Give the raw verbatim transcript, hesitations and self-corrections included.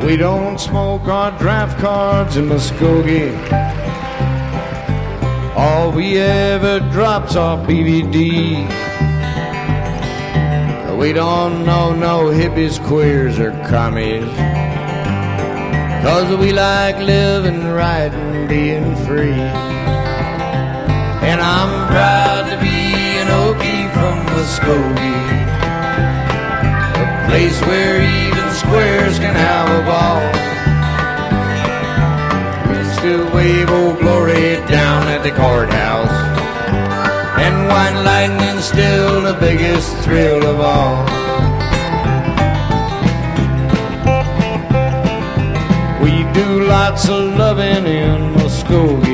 We don't smoke our draft cards in Muskogee. All we ever drop's our B V D. We don't know no hippies, queers, or commies, 'cause we like living right and being free. And I'm proud to be an Okie from Muskogee, a place where even squares can have a ball. We still wave Old Glory down at the courthouse, and white lightning's still the biggest thrill of all. We do lots of loving in Muskogee.